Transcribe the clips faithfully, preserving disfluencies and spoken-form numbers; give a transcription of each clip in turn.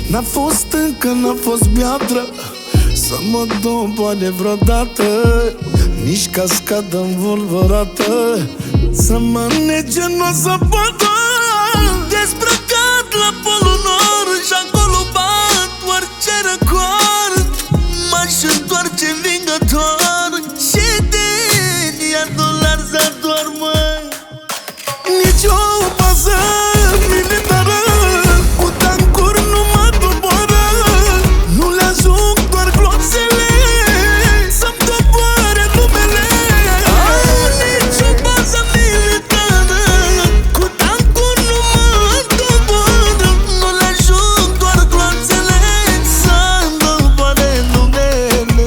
N-a fost încă, n-a fost piatră să mă doboare vreodată, nici cascadă învolvorată să mă nege, n-o să poată. Dezbrăcat la polul nord și acolo bat orice răcord, m-aș întoarce învingător și din iar dolar să dormă. Nici o pasă militară cu tancuri nu mă doboară, nu le ajung doar gloțele să-mi doboare numele. Nici o pasă militară cu tancuri nu mă doboară, nu le ajung doar gloțele să-mi doboare numele.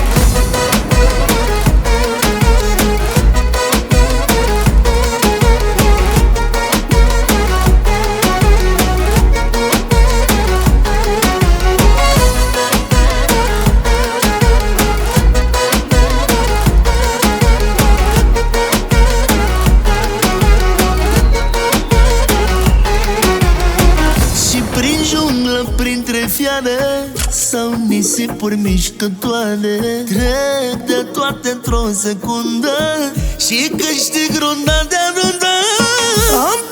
Prin junglă, printre fiare sau nisipuri mișcătoare, trec de toate într-o secundă și câștig runda de rundă. Am